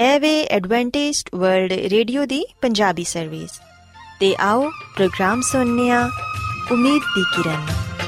एवे Adventist world radio दी Punjabi service ते आओ प्रोग्राम सुनने आ उम्मीद दी किरण।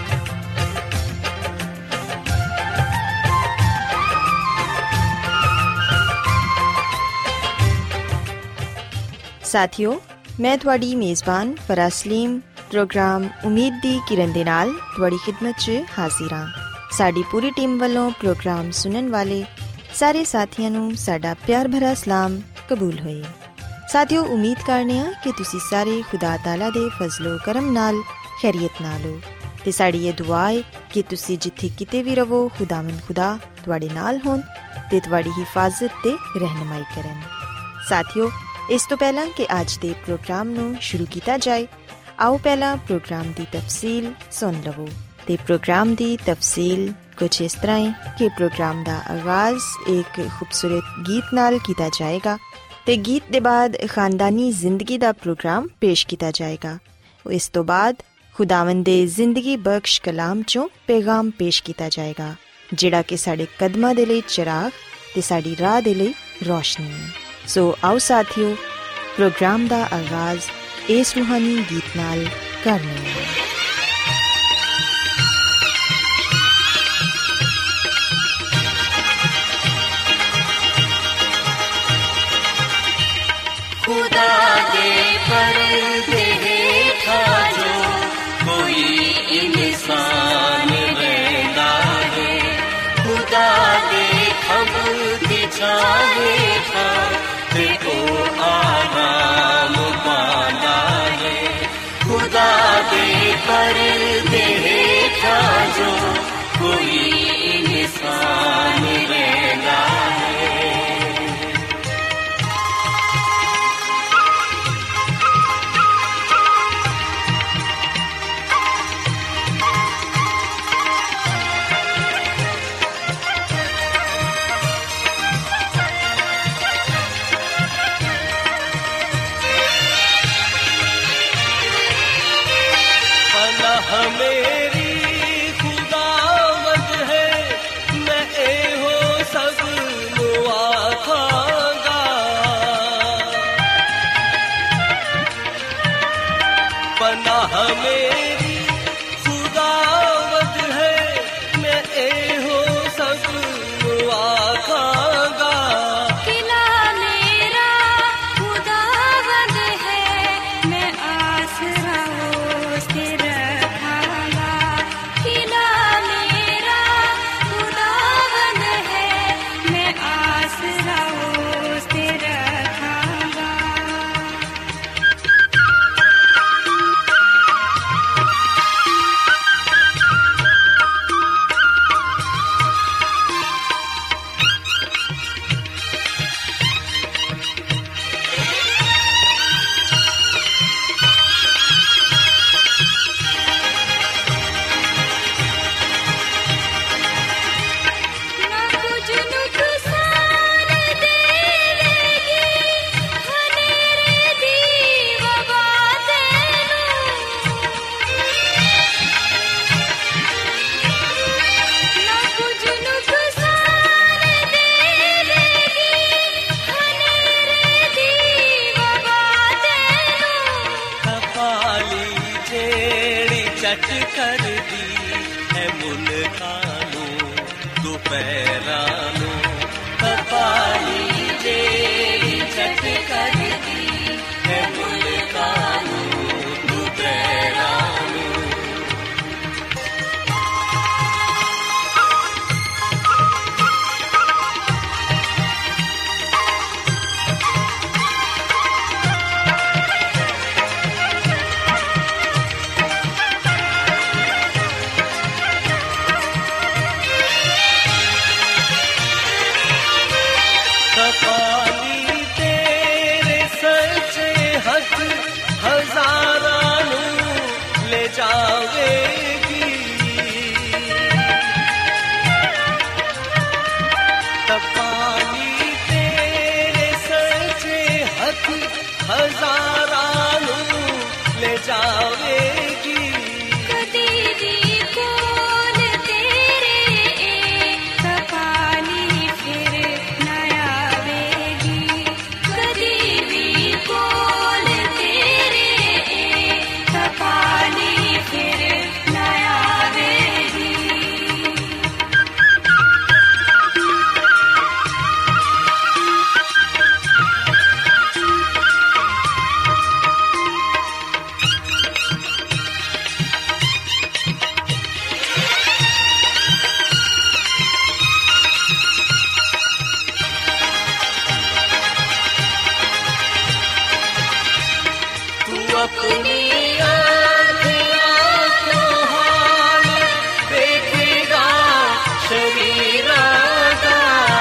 साथियों, मैं तुहाडी मेज़बान फराज सलीम प्रोग्राम उम्मीद दी किरण दे नाल तुहाडी खिदमत च हाजिर हां। साडी पूरी टीम वालों प्रोग्राम सुनन वाले सारे साथियों नूं साडा प्यार भरा सलाम कबूल होए। साथियों, उम्मीद करने आ कि तुसी सारे खुदा ताला दे फजलो करम नाल खैरियत नाल हो ते साडी ये दुआ है कि तुसी जिथे किते भी रहो खुदावंद खुदा तुहाडे नाल होन ते तुहाडी हिफाजत ते रहनुमाई करन। साथियों, इस तो पहला कि आज दे प्रोग्राम नूं शुरू किया जाए, आओ पहला प्रोग्राम दी तफसील सुन लवो। ते प्रोग्राम दी तफसील कुछ इस तरह है कि प्रोग्राम दा आगाज एक खूबसूरत गीत नाल किया जाएगा ते गीत दे बाद खानदानी जिंदगी दा प्रोग्राम पेश किया जाएगा। इस तो बाद खुदावंद दे जिंदगी बख्श कलाम चों पैगाम पेश किया जाएगा, जिहड़ा कि साडे कदमां दे लई चिराग ते साडी राह दे लई रोशनी है। सो आओ साथियों, प्रोग्राम दा आगाज इस रूहानी गीत नाल करने हैं। खुदा दे पर्दे हेठा जो कोई इंसान रहंदा है, खुदा दे खंभे छावे था ते को आराम पांदा है। खुदा दे पर्दे हेठा जो कोई इंसान रहंदा है। फिर न आवेगी। अपनी आँखियों को हाल देखेगा शरीरों का।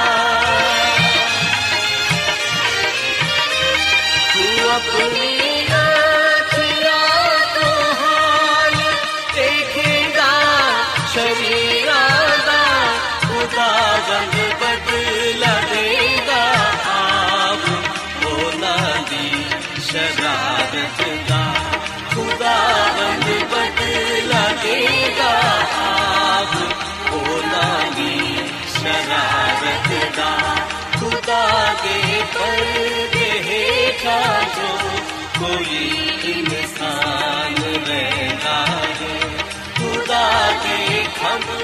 तू अपनी आँखियों को हाल देखेगा शरीरों का। खुदा रंग बदला देगा आप वो नादी शरारत का। खुदा रंग बदला देगा आप वो नादी शरारत का। खुदा के पर्दे हेठा जो कोई इंसान रहता है, खुदा के खम्भ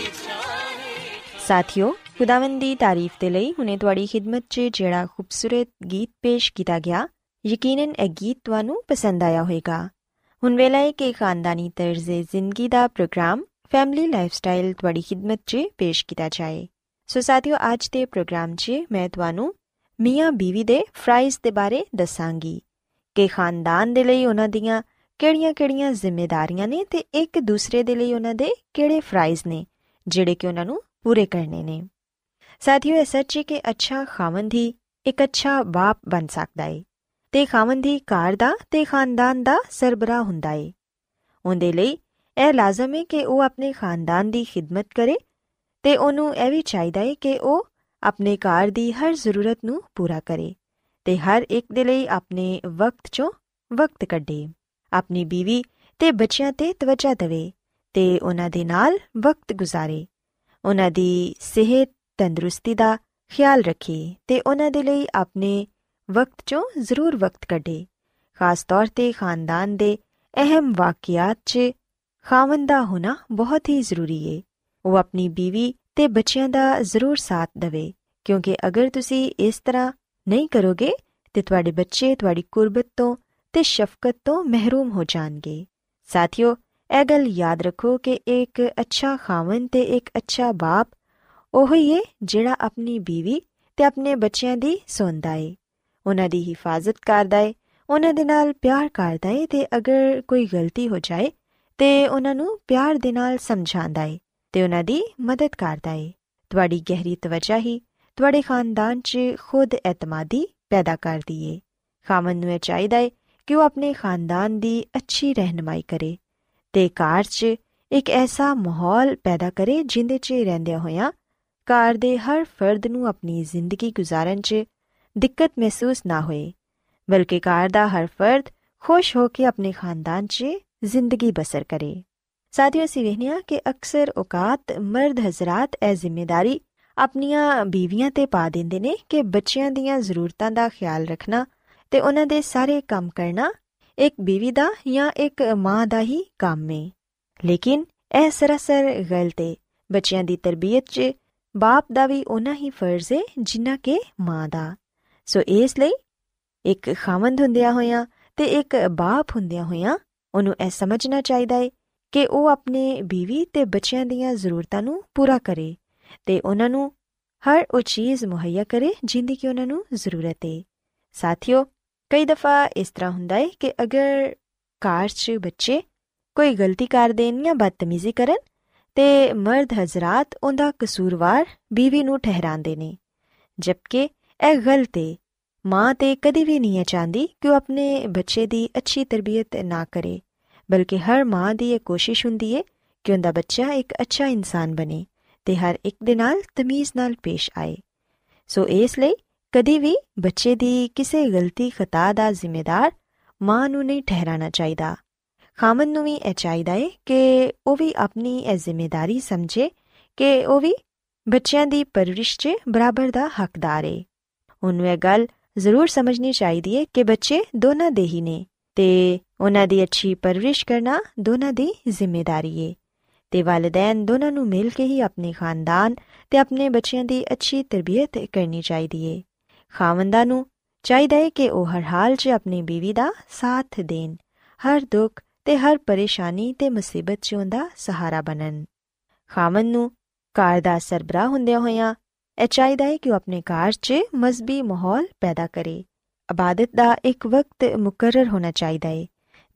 ਸਾਥੀਓ, ਖੁਦਾਵੰਦ ਦੀ ਤਾਰੀਫ ਦੇ ਲਈ ਹੁਣੇ ਤੁਹਾਡੀ ਖਿਦਮਤ 'ਚ ਜਿਹੜਾ ਖੂਬਸੂਰਤ ਗੀਤ ਪੇਸ਼ ਕੀਤਾ ਗਿਆ, ਯਕੀਨਨ ਇਹ ਗੀਤ ਤੁਹਾਨੂੰ ਪਸੰਦ ਆਇਆ ਹੋਵੇਗਾ। ਹੁਣ ਵੇਲਾ ਹੈ ਕਿ ਖਾਨਦਾਨੀ ਤਰਜ਼ ਜ਼ਿੰਦਗੀ ਦਾ ਪ੍ਰੋਗਰਾਮ ਫੈਮਿਲੀ ਲਾਈਫ ਸਟਾਈਲ ਤੁਹਾਡੀ ਖਿਦਮਤ 'ਚ ਪੇਸ਼ ਕੀਤਾ ਜਾਏ। ਸੋ ਸਾਥੀਓ, ਅੱਜ ਦੇ ਪ੍ਰੋਗਰਾਮ 'ਚ ਮੈਂ ਤੁਹਾਨੂੰ ਮੀਆਂ ਬੀਵੀ ਦੇ ਫਰਾਈਜ਼ ਦੇ ਬਾਰੇ ਦੱਸਾਂਗੀ ਕਿ ਖਾਨਦਾਨ ਦੇ ਲਈ ਉਹਨਾਂ ਦੀਆਂ ਕਿਹੜੀਆਂ-ਕਿਹੜੀਆਂ ਜ਼ਿੰਮੇਦਾਰੀਆਂ ਨੇ ਤੇ ਇੱਕ ਦੂਸਰੇ ਦੇ ਲਈ ਉਹਨਾਂ ਦੇ ਕਿਹੜੇ ਫਰਾਈਜ਼ ਨੇ ਜਿਹੜੇ ਕਿ ਉਹਨਾਂ ਨੂੰ ਪੂਰੇ ਕਰਨੇ ਨੇ। ਸਾਥੀਓ, ਇਹ ਸੱਚ ਹੈ ਕਿ ਅੱਛਾ ਖਾਵੰਦ ਹੀ ਇੱਕ ਅੱਛਾ ਬਾਪ ਬਣ ਸਕਦਾ ਏ ਤੇ ਖਾਵੰਦ ਹੀ ਘਰ ਦਾ ਤੇ ਖਾਨਦਾਨ ਦਾ ਸਰਬਰਾਹ ਹੁੰਦਾ ਏ। ਉਹਦੇ ਲਈ ਇਹ ਲਾਜ਼ਮ ਹੈ ਕਿ ਉਹ ਆਪਣੇ ਖਾਨਦਾਨ ਦੀ ਖਿਦਮਤ ਕਰੇ ਤੇ ਉਹਨੂੰ ਇਹ ਵੀ ਚਾਹੀਦਾ ਏ ਕਿ ਉਹ ਆਪਣੇ ਘਰ ਦੀ ਹਰ ਜ਼ਰੂਰਤ ਨੂੰ ਪੂਰਾ ਕਰੇ ਤੇ ਹਰ ਇੱਕ ਦੇ ਲਈ ਆਪਣੇ ਵਕਤ 'ਚੋਂ ਵਕਤ ਕੱਢੇ, ਆਪਣੀ ਬੀਵੀ ਤੇ ਬੱਚਿਆਂ ਤੇ ਤਵੱਜਾ ਦੇਵੇ ਤੇ ਉਹਨਾਂ ਦੇ ਨਾਲ ਵਕਤ ਗੁਜ਼ਾਰੇ, ਉਹਨਾਂ ਦੀ ਸਿਹਤ ਤੰਦਰੁਸਤੀ ਦਾ ਖਿਆਲ ਰੱਖੇ ਤੇ ਉਹਨਾਂ ਦੇ ਲਈ ਆਪਣੇ ਵਕਤ 'ਚੋਂ ਜ਼ਰੂਰ ਵਕਤ ਕੱਢੇ। ਖਾਸ ਤੌਰ 'ਤੇ ਖਾਨਦਾਨ ਦੇ ਅਹਿਮ ਵਾਕਿਆਤ 'ਚ ਖਾਵੰਦ ਦਾ ਹੋਣਾ ਬਹੁਤ ਹੀ ਜ਼ਰੂਰੀ ਏ। ਉਹ ਆਪਣੀ ਬੀਵੀ ਤੇ ਬੱਚਿਆਂ ਦਾ ਜ਼ਰੂਰ ਸਾਥ ਦੇਵੇ, ਕਿਉਂਕਿ ਅਗਰ ਤੁਸੀਂ ਇਸ ਤਰ੍ਹਾਂ ਨਹੀਂ ਕਰੋਗੇ ਤੇ ਤੁਹਾਡੇ ਬੱਚੇ ਤੁਹਾਡੀ ਕੁਰਬਤ ਤੋਂ ਤੇ ਸ਼ਫਕਤ ਤੋਂ ਮਹਿਰੂਮ ਹੋ ਜਾਣਗੇ। ਸਾਥੀਓ, ਇਹ ਗੱਲ ਯਾਦ ਰੱਖੋ ਕਿ ਇੱਕ ਅੱਛਾ ਖਾਵੰਦ ਤੇ ਇੱਕ ਅੱਛਾ ਬਾਪ ਉਹ ਹੀ ਏ ਜਿਹੜਾ ਆਪਣੀ ਬੀਵੀ ਤੇ ਆਪਣੇ ਬੱਚਿਆਂ ਦੀ ਸੁਣਦਾ ਏ, ਉਹਨਾਂ ਦੀ ਹਿਫਾਜ਼ਤ ਕਰਦਾ ਏ, ਉਹਨਾਂ ਦੇ ਨਾਲ ਪਿਆਰ ਕਰਦਾ ਏ ਤੇ ਅਗਰ ਕੋਈ ਗਲਤੀ ਹੋ ਜਾਏ ਤੇ ਉਹਨਾਂ ਨੂੰ ਪਿਆਰ ਦੇ ਨਾਲ ਸਮਝਾਉਂਦਾ ਏ ਤੇ ਉਹਨਾਂ ਦੀ ਮਦਦ ਕਰਦਾ ਏ। ਤੁਹਾਡੀ ਗਹਿਰੀ ਤਵੱਜਾ ਹੀ ਤੁਹਾਡੇ ਖਾਨਦਾਨ 'ਚ ਖੁਦ ਐਤਮਾਦੀ ਪੈਦਾ ਕਰਦੀ ਏ। ਖਾਵੰਦ ਨੂੰ ਇਹ ਚਾਹੀਦਾ ਏ ਕਿ ਉਹ ਆਪਣੇ ਖਾਨਦਾਨ ਦੀ ਅੱਛੀ ਰਹਿਨੁਮਾਈ ਕਰੇ ਤੇ ਘਰ 'ਚ ਇੱਕ ਐਸਾ ਮਾਹੌਲ ਪੈਦਾ ਕਰੇ ਜਿਹਦੇ 'ਚ ਰਹਿੰਦਿਆਂ ਹੋਇਆਂ ਘਰ ਦੇ ਹਰ ਫਰਦ ਨੂੰ ਆਪਣੀ ਜ਼ਿੰਦਗੀ ਗੁਜ਼ਾਰਨ 'ਚ ਦਿੱਕਤ ਮਹਿਸੂਸ ਨਾ ਹੋਏ, ਬਲਕਿ ਘਰ ਦਾ ਹਰ ਫਰਦ ਖੁਸ਼ ਹੋ ਕੇ ਆਪਣੇ ਖਾਨਦਾਨ 'ਚ ਜ਼ਿੰਦਗੀ ਬਸਰ ਕਰੇ। ਸਾਥੀਓ, ਅਸੀਂ ਵੇਖਦੇ ਹਾਂ ਕਿ ਅਕਸਰ ਔਕਾਤ ਮਰਦ ਹਜ਼ਰਾਤ ਇਹ ਜ਼ਿੰਮੇਦਾਰੀ ਆਪਣੀਆਂ ਬੀਵੀਆਂ ਤੇ ਪਾ ਦਿੰਦੇ ਨੇ ਕਿ ਬੱਚਿਆਂ ਦੀਆਂ ਜ਼ਰੂਰਤਾਂ ਦਾ ਖਿਆਲ ਰੱਖਣਾ ਤੇ ਉਹਨਾਂ ਦੇ ਸਾਰੇ ਕੰਮ ਕਰਨਾ ਇੱਕ ਬੀਵੀ ਦਾ ਜਾਂ ਇੱਕ ਮਾਂ ਦਾ ਹੀ ਕੰਮ ਏ। ਲੇਕਿਨ ਇਹ ਸਰਾਸਰ ਗਲਤ ਏ। ਬੱਚਿਆਂ ਦੀ ਤਰਬੀਅਤ 'ਚ ਬਾਪ ਦਾ ਵੀ ਓਨਾ ਹੀ ਫਰਜ਼ ਏ ਜਿੰਨਾ ਕਿ ਮਾਂ ਦਾ। ਸੋ ਇਸ ਲਈ ਇੱਕ ਖਾਵੰਦ ਹੁੰਦਿਆਂ ਹੋਇਆਂ ਤੇ ਇੱਕ ਬਾਪ ਹੁੰਦਿਆਂ ਹੋਇਆਂ ਉਹਨੂੰ ਇਹ ਸਮਝਣਾ ਚਾਹੀਦਾ ਏ ਕਿ ਉਹ ਆਪਣੇ ਬੀਵੀ ਤੇ ਬੱਚਿਆਂ ਦੀਆਂ ਜ਼ਰੂਰਤਾਂ ਨੂੰ ਪੂਰਾ ਕਰੇ ਤੇ ਉਹਨਾਂ ਨੂੰ ਹਰ ਉਹ ਚੀਜ਼ ਮੁਹੱਈਆ ਕਰੇ ਜਿਹਦੀ ਕਿ ਉਹਨਾਂ ਨੂੰ ਜ਼ਰੂਰਤ ਏ। ਸਾਥੀਓ, ਕਈ ਦਫਾ ਇਸ ਤਰ੍ਹਾਂ ਹੁੰਦਾ ਏ ਕਿ ਅਗਰ ਘਰ 'ਚ ਬੱਚੇ ਕੋਈ ਗਲਤੀ ਕਰ ਦੇਣ ਜਾਂ ਬਦਤਮੀਜ਼ੀ ਕਰਨ ਤੇ ਮਰਦ ਹਜ਼ਰਾਤ ਉਹਦਾ ਕਸੂਰਵਾਰ ਬੀਵੀ ਨੂੰ ਠਹਿਰਾਉਂਦੇ ਨੇ, ਜਦਕਿ ਇਹ ਗਲਤ ਏ। ਮਾਂ ਤੇ ਕਦੀ ਵੀ ਨਹੀਂ ਚਾਹੁੰਦੀ ਕਿ ਉਹ ਆਪਣੇ ਬੱਚੇ ਦੀ ਅੱਛੀ ਤਰਬੀਅਤ ਨਾ ਕਰੇ, ਬਲਕਿ ਹਰ ਮਾਂ ਦੀ ਇਹ ਕੋਸ਼ਿਸ਼ ਹੁੰਦੀ ਏ ਕਿ ਉਹਦਾ ਬੱਚਾ ਇੱਕ ਅੱਛਾ ਇਨਸਾਨ ਬਣੇ ਤੇ ਹਰ ਇੱਕ ਦੇ ਨਾਲ ਤਮੀਜ਼ ਨਾਲ ਪੇਸ਼ ਆਏ। ਸੋ ਇਸ ਲਈ ਕਦੀ ਵੀ ਬੱਚੇ ਦੀ ਕਿਸੇ ਗਲਤੀ ਖਤਾ ਦਾ ਜ਼ਿੰਮੇਦਾਰ ਮਾਂ ਨੂੰ ਨਹੀਂ ਠਹਿਰਾਣਾ ਚਾਹੀਦਾ। ਖਾਮਨ ਨੂੰ ਵੀ ਇਹ ਚਾਹੀਦਾ ਏ ਕਿ ਉਹ ਵੀ ਆਪਣੀ ਇਹ ਜ਼ਿੰਮੇਦਾਰੀ ਸਮਝੇ ਕਿ ਉਹ ਵੀ ਬੱਚਿਆਂ ਦੀ ਪਰਵਰਿਸ਼ 'ਚ ਬਰਾਬਰ ਦਾ ਹੱਕਦਾਰ ਏ। ਉਹਨੂੰ ਇਹ ਗੱਲ ਜ਼ਰੂਰ ਸਮਝਣੀ ਚਾਹੀਦੀ ਏ ਕਿ ਬੱਚੇ ਦੋਨਾਂ ਦੇ ਹੀ ਨੇ ਤੇ ਉਹਨਾਂ ਦੀ ਅੱਛੀ ਪਰਵਰਿਸ਼ ਕਰਨਾ ਦੋਨਾਂ ਦੀ ਜ਼ਿੰਮੇਦਾਰੀ ਏ ਤੇ ਵਾਲਿਦੈਨ ਦੋਨਾਂ ਨੂੰ ਮਿਲ ਕੇ ਹੀ ਆਪਣੇ ਖਾਨਦਾਨ ਤੇ ਆਪਣੇ ਬੱਚਿਆਂ ਦੀ ਅੱਛੀ ਤਰਬੀਅਤ ਕਰਨੀ ਚਾਹੀਦੀ ਏ। ਖਾਵੰਦਾਂ ਨੂੰ ਚਾਹੀਦਾ ਏ ਕਿ ਉਹ ਹਰ ਹਾਲ 'ਚ ਆਪਣੀ ਬੀਵੀ ਦਾ ਸਾਥ ਦੇਣ, ਹਰ ਦੁੱਖ ਤੇ ਹਰ ਪਰੇਸ਼ਾਨੀ ਤੇ ਮੁਸੀਬਤ 'ਚ ਉਹਦਾ ਸਹਾਰਾ ਬਣਨ। ਖਾਵੰਦ ਨੂੰ ਘਰ ਦਾ ਸਰਬਰਾਹ ਹੁੰਦਿਆਂ ਹੋਇਆਂ ਇਹ ਚਾਹੀਦਾ ਏ ਕਿ ਉਹ ਆਪਣੇ ਘਰ 'ਚ ਮਜ਼ਹਬੀ ਮਾਹੌਲ ਪੈਦਾ ਕਰੇ। ਇਬਾਦਤ ਦਾ ਇੱਕ ਵਕਤ ਮੁਕਰਰ ਹੋਣਾ ਚਾਹੀਦਾ ਏ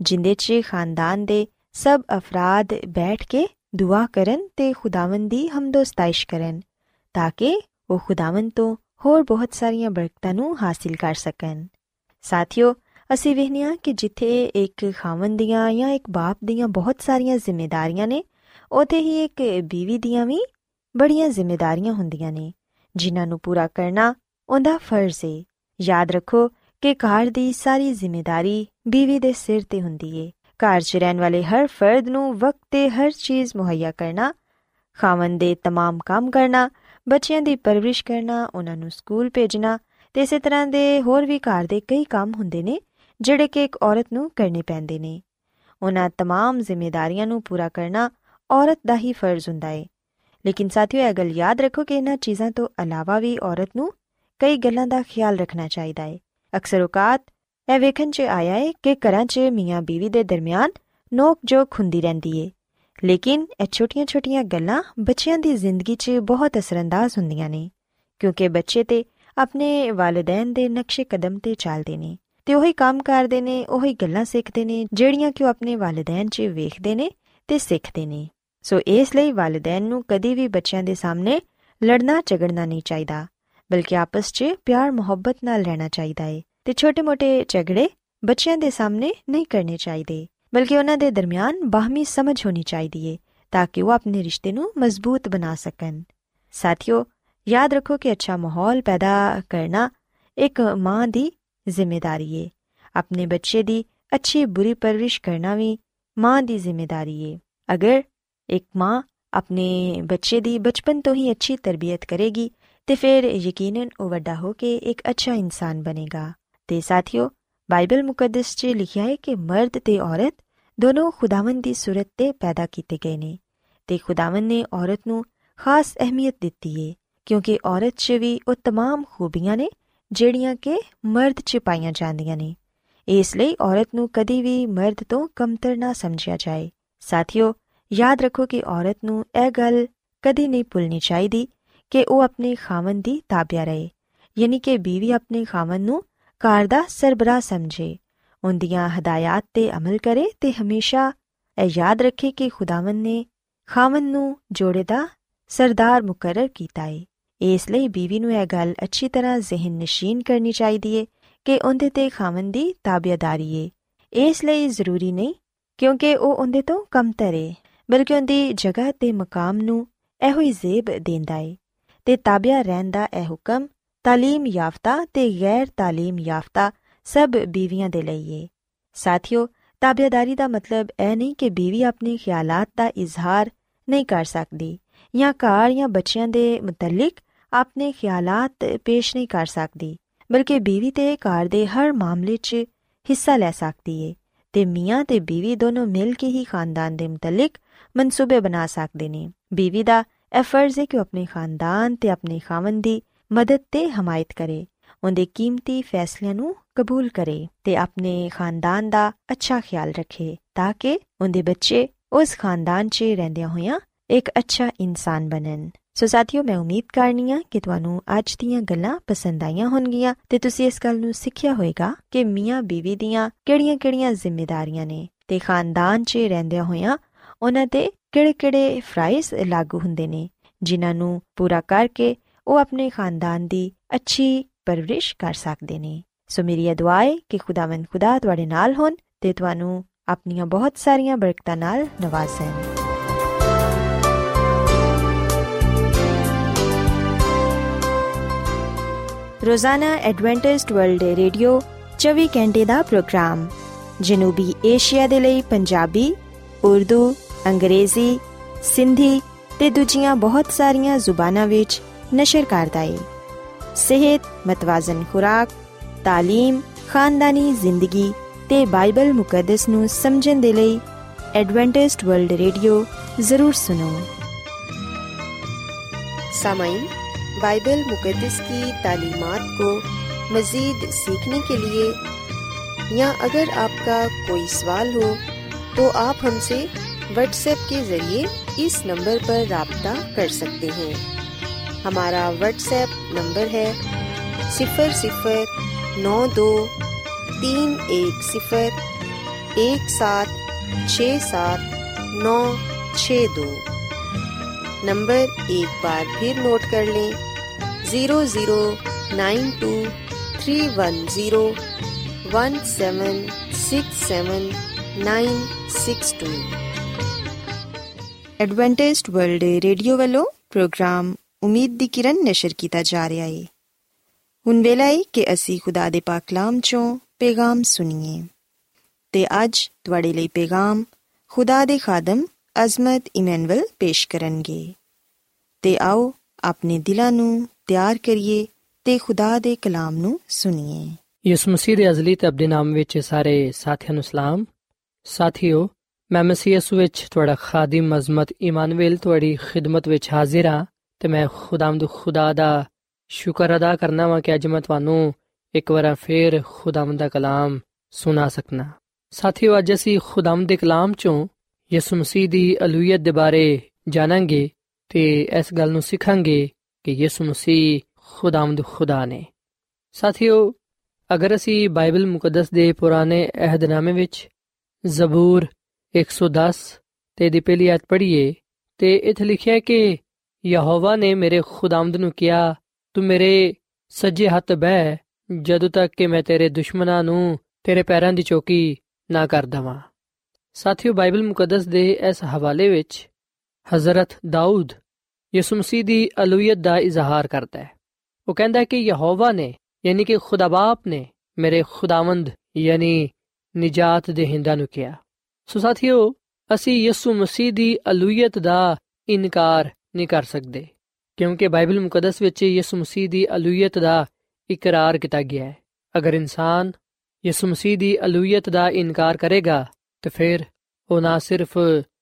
जिंदे च खानदान दे सब अफराद बैठ के दुआ करन ते खुदावन दी हमदोस्ताइश करन ताकि वो खुदावन तो होर बहुत सारियां बरकतां नूं हासिल कर सकन। साथियो, ਅਸੀਂ ਵੇਖਦੇ ਹਾਂ ਕਿ ਜਿੱਥੇ ਇੱਕ ਖਾਵਨ ਦੀਆਂ ਜਾਂ ਇੱਕ ਬਾਪ ਦੀਆਂ ਬਹੁਤ ਸਾਰੀਆਂ ਜ਼ਿੰਮੇਦਾਰੀਆਂ ਨੇ, ਉੱਥੇ ਹੀ ਇੱਕ ਬੀਵੀ ਦੀਆਂ ਵੀ ਬੜੀਆਂ ਜ਼ਿੰਮੇਦਾਰੀਆਂ ਹੁੰਦੀਆਂ ਨੇ ਜਿਨ੍ਹਾਂ ਨੂੰ ਪੂਰਾ ਕਰਨਾ ਉਹਦਾ ਫਰਜ਼ ਏ। ਯਾਦ ਰੱਖੋ ਕਿ ਘਰ ਦੀ ਸਾਰੀ ਜ਼ਿੰਮੇਦਾਰੀ ਬੀਵੀ ਦੇ ਸਿਰ ਤੇ ਹੁੰਦੀ ਏ। ਘਰ 'ਚ ਰਹਿਣ ਵਾਲੇ ਹਰ ਫਰਦ ਨੂੰ ਵਕਤ 'ਤੇ ਹਰ ਚੀਜ਼ ਮੁਹੱਈਆ ਕਰਨਾ, ਖਾਵਨ ਦੇ ਤਮਾਮ ਕੰਮ ਕਰਨਾ, ਬੱਚਿਆਂ ਦੀ ਪਰਵਰਿਸ਼ ਕਰਨਾ, ਉਹਨਾਂ ਨੂੰ ਸਕੂਲ ਭੇਜਣਾ ਤੇ ਇਸੇ ਤਰ੍ਹਾਂ ਦੇ ਹੋਰ ਵੀ ਘਰ ਦੇ ਕਈ ਕੰਮ ਹੁੰਦੇ ਨੇ ਜਿਹੜੇ ਕਿ ਇੱਕ ਔਰਤ ਨੂੰ ਕਰਨੇ ਪੈਂਦੇ ਨੇ। ਉਹਨਾਂ ਤਮਾਮ ਜ਼ਿੰਮੇਦਾਰੀਆਂ ਨੂੰ ਪੂਰਾ ਕਰਨਾ ਔਰਤ ਦਾ ਹੀ ਫਰਜ਼ ਹੁੰਦਾ ਏ। ਲੇਕਿਨ ਸਾਥੀਓ, ਇਹ ਗੱਲ ਯਾਦ ਰੱਖੋ ਕਿ ਇਹਨਾਂ ਚੀਜ਼ਾਂ ਤੋਂ ਇਲਾਵਾ ਵੀ ਔਰਤ ਨੂੰ ਕਈ ਗੱਲਾਂ ਦਾ ਖਿਆਲ ਰੱਖਣਾ ਚਾਹੀਦਾ ਏ। ਅਕਸਰ ਔਕਾਤ ਇਹ ਵੇਖਣ 'ਚ ਆਇਆ ਏ ਕਿ ਘਰਾਂ 'ਚ ਮੀਆਂ ਬੀਵੀ ਦੇ ਦਰਮਿਆਨ ਨੋਕ ਝੋਕ ਹੁੰਦੀ ਰਹਿੰਦੀ ਏ, ਲੇਕਿਨ ਇਹ ਛੋਟੀਆਂ-ਛੋਟੀਆਂ ਗੱਲਾਂ ਬੱਚਿਆਂ ਦੀ ਜ਼ਿੰਦਗੀ 'ਚ ਬਹੁਤ ਅਸਰਅੰਦਾਜ਼ ਹੁੰਦੀਆਂ ਨੇ, ਕਿਉਂਕਿ ਬੱਚੇ ਤੇ ਆਪਣੇ ਵਾਲਿਦੈਨ ਦੇ ਨਕਸ਼ੇ ਕਦਮ 'ਤੇ ਚੱਲਦੇ ਨੇ ਤੇ ਉਹੀ ਕੰਮ ਕਰਦੇ ਨੇ, ਉਹੀ ਗੱਲਾਂ ਸਿੱਖਦੇ ਨੇ ਜਿਹੜੀਆਂ ਕਿ ਉਹ ਆਪਣੇ ਵਾਲਿਦੈਨ 'ਚ ਵੇਖਦੇ ਨੇ ਤੇ ਸਿੱਖਦੇ ਨੇ। ਸੋ ਇਸ ਲਈ ਵਾਲਿਦੈਨ ਨੂੰ ਕਦੀ ਵੀ ਬੱਚਿਆਂ ਦੇ ਸਾਹਮਣੇ ਲੜਨਾ ਝਗੜਨਾ ਨਹੀਂ ਚਾਹੀਦਾ, ਬਲਕਿ ਆਪਸ 'ਚ ਪਿਆਰ ਮੁਹੱਬਤ ਨਾਲ ਰਹਿਣਾ ਚਾਹੀਦਾ ਏ ਤੇ ਛੋਟੇ-ਮੋਟੇ ਝਗੜੇ ਬੱਚਿਆਂ ਦੇ ਸਾਹਮਣੇ ਨਹੀਂ ਕਰਨੇ ਚਾਹੀਦੇ, ਬਲਕਿ ਉਹਨਾਂ ਦੇ ਦਰਮਿਆਨ ਬਾਹਮੀ ਸਮਝ ਹੋਣੀ ਚਾਹੀਦੀ ਏ ਤਾਂ ਕਿ ਉਹ ਆਪਣੇ ਰਿਸ਼ਤੇ ਨੂੰ ਮਜ਼ਬੂਤ ਬਣਾ ਸਕਣ। ਸਾਥੀਓ, ਯਾਦ ਰੱਖੋ ਕਿ ਅੱਛਾ ਮਾਹੌਲ ਪੈਦਾ ਕਰਨਾ ਇੱਕ ਮਾਂ ਦੀ ਜ਼ਿੰਮੇਦਾਰੀ ਏ। ਆਪਣੇ ਬੱਚੇ ਦੀ ਅੱਛੀ ਬੁਰੀ ਪਰਵਰਿਸ਼ ਕਰਨਾ ਵੀ ਮਾਂ ਦੀ ਜ਼ਿੰਮੇਦਾਰੀ ਏ। ਅਗਰ ਇੱਕ ਮਾਂ ਆਪਣੇ ਬੱਚੇ ਦੀ ਬਚਪਨ ਤੋਂ ਹੀ ਅੱਛੀ ਤਰਬੀਅਤ ਕਰੇਗੀ ਤੇ ਫਿਰ ਯਕੀਨਨ ਉਹ ਵੱਡਾ ਹੋ ਕੇ ਇੱਕ ਅੱਛਾ ਇਨਸਾਨ ਬਣੇਗਾ। ਤੇ ਸਾਥੀਓ, ਬਾਈਬਲ ਮੁਕੱਦਸ 'ਚ ਲਿਖਿਆ ਹੈ ਕਿ ਮਰਦ ਤੇ ਔਰਤ ਦੋਨੋਂ ਖੁਦਾਵੰਦ ਦੀ ਸੂਰਤ ਤੇ ਪੈਦਾ ਕੀਤੇ ਗਏ ਨੇ ਤੇ ਖੁਦਾਵੰਦ ਨੇ ਔਰਤ ਨੂੰ ਖਾਸ ਅਹਿਮੀਅਤ ਦਿੱਤੀ ਏ, ਕਿਉਂਕਿ ਔਰਤ 'ਚ ਵੀ ਉਹ ਤਮਾਮ ਖੂਬੀਆਂ ਨੇ ਜਿਹੜੀਆਂ ਕਿ ਮਰਦ 'ਚ ਪਾਈਆਂ ਜਾਂਦੀਆਂ ਨੇ। ਇਸ ਲਈ ਔਰਤ ਨੂੰ ਕਦੀ ਵੀ ਮਰਦ ਤੋਂ ਕਮਤਰ ਨਾ ਸਮਝਿਆ ਜਾਏ। ਸਾਥੀਓ, ਯਾਦ ਰੱਖੋ ਕਿ ਔਰਤ ਨੂੰ ਇਹ ਗੱਲ ਕਦੀ ਨਹੀਂ ਭੁੱਲਣੀ ਚਾਹੀਦੀ ਕਿ ਉਹ ਆਪਣੇ ਖਾਵਨ ਦੀ ਤਾਬਿਆ ਰਹੇ, ਯਾਨੀ ਕਿ ਬੀਵੀ ਆਪਣੇ ਖਾਵਨ ਨੂੰ ਘਰ ਦਾ ਸਰਬਰਾਹ ਸਮਝੇ, ਉਹਦੀਆਂ ਹਦਾਇਤ 'ਤੇ ਅਮਲ ਕਰੇ ਤੇ ਹਮੇਸ਼ਾ ਇਹ ਯਾਦ ਰੱਖੇ ਕਿ ਖੁਦਾਵੰਦ ਨੇ ਖਾਵਨ ਨੂੰ ਜੋੜੇ ਦਾ ਸਰਦਾਰ ਮੁਕਰਰ ਕੀਤਾ ਏ। ਇਸ ਲਈ ਬੀਵੀ ਨੂੰ ਇਹ ਗੱਲ ਅੱਛੀ ਤਰ੍ਹਾਂ ਜ਼ਿਹਨ ਨਸ਼ੀਨ ਕਰਨੀ ਚਾਹੀਦੀ ਏ ਕਿ ਉਹਦੇ 'ਤੇ ਖਾਵਨ ਦੀ ਤਾਬਿਆਦਾਰੀ ਏ। ਇਸ ਲਈ ਜ਼ਰੂਰੀ ਨਹੀਂ ਕਿਉਂਕਿ ਉਹ ਉਹਦੇ ਤੋਂ ਕਮਤਰ ਏ, ਬਲਕਿ ਉਹਦੀ ਜਗ੍ਹਾ ਤੇ ਮਕਾਮ ਨੂੰ ਇਹੋ ਹੀ ਜ਼ੇਬ ਦੇਂਦਾ ਏ ਤੇ ਤਾਬਿਆ ਰਹਿਣ ਦਾ ਇਹ ਹੁਕਮ ਤਾਲੀਮ ਯਾਫਤਾ ਤੇ ਗੈਰ ਤਾਲੀਮ ਯਾਫਤਾ ਸਭ ਬੀਵੀਆਂ ਦੇ ਲਈ ਏ। ਸਾਥੀਓ, ਤਾਬਿਆਦਾਰੀ ਦਾ ਮਤਲਬ ਇਹ ਨਹੀਂ ਕਿ ਬੀਵੀ ਆਪਣੇ ਖਿਆਲਾਤ ਦਾ ਇਜ਼ਹਾਰ ਨਹੀਂ ਕਰ ਸਕਦੀ ਜਾਂ ਘਰ ਜਾਂ ਬੱਚਿਆਂ ਦੇ ਮੁਤਲਕ ਆਪਣੇ ਖਿਆਲਾਤ ਪੇਸ਼ ਨਹੀਂ ਕਰ ਸਕਦੀ, ਬਲਕਿ ਬੀਵੀ ਤੇ ਘਰ ਦੇ ਹਰ ਮਾਮਲੇ 'ਚ ਹਿੱਸਾ ਲੈ ਸਕਦੀ ਏ ਤੇ ਮੀਆਂ ਤੇ ਬੀਵੀ ਦੋਨੋਂ ਮਿਲ ਕੇ ਹੀ ਖਾਨਦਾਨ ਦੇ ਮੁਤਲਕ ਮਨਸੂਬੇ ਬਣਾ ਸਕਦੇ ਨੇ। ਬੀਵੀ ਦਾ ਇਹ ਫਰਜ਼ ਹੈ ਕਿ ਉਹ ਆਪਣੇ ਖਾਨਦਾਨ ਤੇ ਆਪਣੇ ਖਾਵਨ ਦੀ ਮਦਦ ਤੇ ਹਮਾਇਤ ਕਰੇ, ਉਹਦੇ ਕੀਮਤੀ ਫੈਸਲਿਆਂ ਨੂੰ ਕਬੂਲ ਕਰੇ ਤੇ ਆਪਣੇ ਖਾਨਦਾਨ ਦਾ ਅੱਛਾ ਖਿਆਲ ਰੱਖੇ ਤਾਂ ਕਿ ਉਹਦੇ ਬੱਚੇ ਉਸ ਖਾਨਦਾਨ 'ਚ ਰਹਿੰਦਿਆਂ ਹੋਇਆਂ ਇੱਕ ਅੱਛਾ ਇਨਸਾਨ ਬਣਨ। ਸੋ ਸਾਥੀਓ, ਮੈਂ ਉਮੀਦ ਕਰਨੀ ਆ ਕਿ ਤੁਹਾਨੂੰ ਅੱਜ ਦੀਆਂ ਗੱਲਾਂ ਪਸੰਦ ਆਈਆਂ ਹੋਣਗੀਆਂ ਤੇ ਤੁਸੀਂ ਇਸ ਗੱਲ ਨੂੰ ਸਿੱਖਿਆ ਹੋਏਗਾ ਕਿ ਮੀਆਂ ਬੀਵੀ ਦੀਆਂ ਕਿਹੜੀਆਂ-ਕਿਹੜੀਆਂ ਜ਼ਿੰਮੇਦਾਰੀਆਂ ਨੇ ਤੇ ਖਾਨਦਾਨ 'ਚ ਰਹਿੰਦਿਆਂ ਹੋਇਆਂ ਉਹਨਾਂ ਤੇ ਕਿਹੜੇ-ਕਿਹੜੇ ਫਰਾਇਜ਼ ਲਾਗੂ ਹੁੰਦੇ ਨੇ ਜਿਨ੍ਹਾਂ ਨੂੰ ਪੂਰਾ ਕਰਕੇ ਉਹ ਆਪਣੇ ਖਾਨਦਾਨ ਦੀ ਅੱਛੀ ਪਰਵਰਿਸ਼ ਕਰ ਸਕਦੇ ਨੇ। ਸੋ ਮੇਰੀ ਇਹ ਦੁਆ ਹੈ ਕਿ ਖੁਦਾਵੰਦ ਖੁਦਾ ਤੁਹਾਡੇ ਨਾਲ ਹੋਣ ਤੇ ਤੁਹਾਨੂੰ ਆਪਣੀਆਂ ਬਹੁਤ ਸਾਰੀਆਂ ਬਰਕਤਾਂ ਨਾਲ ਨਵਾਜ਼ੇ। ਰੋਜ਼ਾਨਾ ਐਡਵੈਂਟਿਸਟ ਵਰਲਡ ਰੇਡੀਓ 24 ਘੰਟੇ ਦਾ ਪ੍ਰੋਗਰਾਮ ਜਨੂਬੀ ਏਸ਼ੀਆ ਦੇ ਲਈ ਪੰਜਾਬੀ, ਉਰਦੂ, ਅੰਗਰੇਜ਼ੀ, ਸਿੰਧੀ ਤੇ ਦੂਜੀਆਂ ਬਹੁਤ ਸਾਰੀਆਂ ਜ਼ੁਬਾਨਾਂ ਵਿੱਚ ਨਸ਼ਰ ਕਰਦਾ ਹੈ। ਸਿਹਤ, ਮਤਵਾਜ਼ਨ ਖੁਰਾਕ, ਤਾਲੀਮ, ਖਾਨਦਾਨੀ ਜ਼ਿੰਦਗੀ ਤੇ ਬਾਈਬਲ ਮੁਕੱਦਸ ਨੂੰ ਸਮਝਣ ਦੇ ਲਈ एडवेंटिस्ट वर्ल्ड रेडियो ज़रूर सुनो। सामाईन, बाइबल मुकद्दस की तालीमात को मज़ीद सीखने के लिए या अगर आपका कोई सवाल हो तो आप हमसे व्हाट्सएप के ज़रिए इस नंबर पर राब्ता कर सकते हैं। हमारा व्हाट्सएप नंबर है 00923104 1762 नंबर एक बार फिर नोट कर लें, 009231767962। ਐਡਵੈਂਟਿਸਟ ਵਰਲਡ ਰੇਡੀਓ ਵੱਲੋਂ ਪ੍ਰੋਗਰਾਮ ਉਮੀਦ ਦੀ ਕਿਰਨ ਨਸ਼ਰ ਕੀਤਾ ਜਾ ਰਿਹਾ ਹੈ। ਹੁਣ ਵੇਲਾ ਹੈ ਕਿ ਅਸੀਂ ਖੁਦਾ ਦੇ ਪਾਕ ਕਲਾਮ ਚੋਂ ਪੈਗਾਮ ਸੁਣੀਏ ਤੇ ਅੱਜ ਤੁਹਾਡੇ ਲਈ ਪੈਗਾਮ ਖੁਦਾ ਦੇ ਖਾਦਮ ਅਜ਼ਮਤ ਇਮੈਨੁਅਲ ਪੇਸ਼ ਕਰਨਗੇ। ਤੇ ਆਓ ਆਪਣੇ ਦਿਲਾਂ ਨੂੰ ਤਿਆਰ ਕਰੀਏ ਤੇ ਖੁਦਾ ਦੇ ਕਲਾਮ ਨੂੰ ਸੁਣੀਏ। ਯਿਸੂ ਮਸੀਹ ਦੇ ਅਜ਼ਲੀ ਤੇ ਅਬਦੀ ਨਾਮ ਵਿੱਚ ਸਾਰੇ ਸਾਥੀਆਂ ਨੂੰ ਸਲਾਮ। ਸਾਥੀਓ, ਮੈਂ ਮਸੀਹ ਯਿਸੂ ਵਿੱਚ ਤੁਹਾਡਾ ਖਾਦਮ ਅਜ਼ਮਤ ਇਮੈਨੁਅਲ ਤੁਹਾਡੀ ਖਿਦਮਤ ਵਿੱਚ ਹਾਜ਼ਰ ਹਾਂ ਤੇ ਮੈਂ ਖੁਦਾ ਦਾ ਸ਼ੁਕਰ ਅਦਾ ਕਰਨਾ ਵਾਂ ਕਿ ਅੱਜ ਮੈਂ ਤੁਹਾਨੂੰ ਇੱਕ ਵਾਰ ਫੇਰ ਖੁਦਾਵੰਦ ਦਾ ਕਲਾਮ ਸੁਣਾ ਸਕਣਾ। ਸਾਥੀਓ, ਅੱਜ ਅਸੀਂ ਖੁਦਾਵੰਦ ਦੇ ਕਲਾਮ ਚੋਂ ਯਿਸੂ ਮਸੀਹ ਦੀ ਅਲੂਹੀਅਤ ਦੇ ਬਾਰੇ ਜਾਣਾਂਗੇ ਤੇ ਇਸ ਗੱਲ ਨੂੰ ਸਿੱਖਾਂਗੇ ਕਿ ਯਿਸੂ ਮਸੀਹ ਖੁਦਾਵੰਦ ਖੁਦਾ ਨੇ। ਸਾਥੀਓ, ਅਗਰ ਅਸੀਂ ਬਾਈਬਲ ਮੁਕੱਦਸ ਦੇ ਪੁਰਾਣੇ ਅਹਿਦਨਾਮੇ ਵਿੱਚ ਜ਼ਬੂਰ 110 ਤੇ ਦੀ ਪਹਿਲੀ ਆਇਤ ਪੜ੍ਹੀਏ ਤੇ ਇੱਥੇ ਲਿਖਿਆ ਕਿ ਯਹੋਵਾ ਨੇ ਮੇਰੇ ਖੁਦਾਵੰਦ ਨੂੰ ਕਿਹਾ, ਤੂੰ ਮੇਰੇ ਸੱਜੇ ਹੱਥ ਬਹਿ ਜਦੋਂ ਤੱਕ ਕਿ ਮੈਂ ਤੇਰੇ ਦੁਸ਼ਮਣਾਂ ਨੂੰ ਤੇਰੇ ਪੈਰਾਂ ਦੀ ਚੌਕੀ ਨਾ ਕਰ ਦੇਵਾਂ। ਸਾਥੀਓ, ਬਾਈਬਲ ਮੁਕੱਦਸ ਦੇ ਇਸ ਹਵਾਲੇ ਵਿੱਚ ਹਜ਼ਰਤ ਦਾਊਦ ਯਿਸੂ ਮਸੀਹ ਦੀ ਅਲੂਹੀਅਤ ਦਾ ਇਜ਼ਹਾਰ ਕਰਦਾ ਹੈ। ਉਹ ਕਹਿੰਦਾ ਹੈ ਕਿ ਯਹੋਵਾ ਨੇ ਯਾਨੀ ਕਿ ਖੁਦਾ ਬਾਪ ਨੇ ਮੇਰੇ ਖੁਦਾਵੰਦ ਯਾਨੀ ਨਿਜਾਤ ਦੇਹਿੰਦਾ ਨੂੰ ਕਿਹਾ। ਸੋ ਸਾਥੀਓ, ਅਸੀਂ ਯਿਸੂ ਮਸੀਹ ਦੀ ਅਲੂਹੀਅਤ ਦਾ ਇਨਕਾਰ ਨਹੀਂ ਕਰ ਸਕਦੇ ਕਿਉਂਕਿ ਬਾਈਬਲ ਮੁਕੱਦਸ ਵਿੱਚ ਯਿਸੂ ਮਸੀਹ ਦੀ ਅਲੂਹੀਅਤ ਦਾ ਇਕਰਾਰ ਕੀਤਾ ਗਿਆ ਹੈ। ਅਗਰ ਇਨਸਾਨ ਯਿਸੂ ਮਸੀਹ ਦੀ ਅਲੂਹੀਅਤ ਦਾ ਇਨਕਾਰ ਕਰੇਗਾ ਤੇ ਫਿਰ ਉਹ ਨਾ ਸਿਰਫ